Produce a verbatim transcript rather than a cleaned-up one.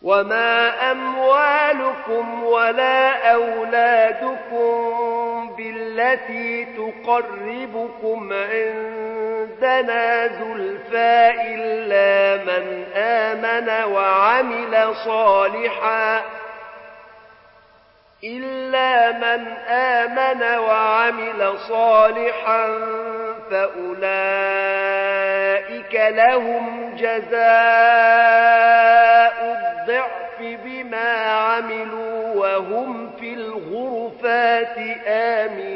وما أموالكم ولا أولادكم بالتي تقربكم عندنا زلفى إلا من آمن وعمل صالحا إلا من آمن وعمل صالحا فأولئك لهم جزاء الضعف بما عملوا وهم في الغرفات آمنون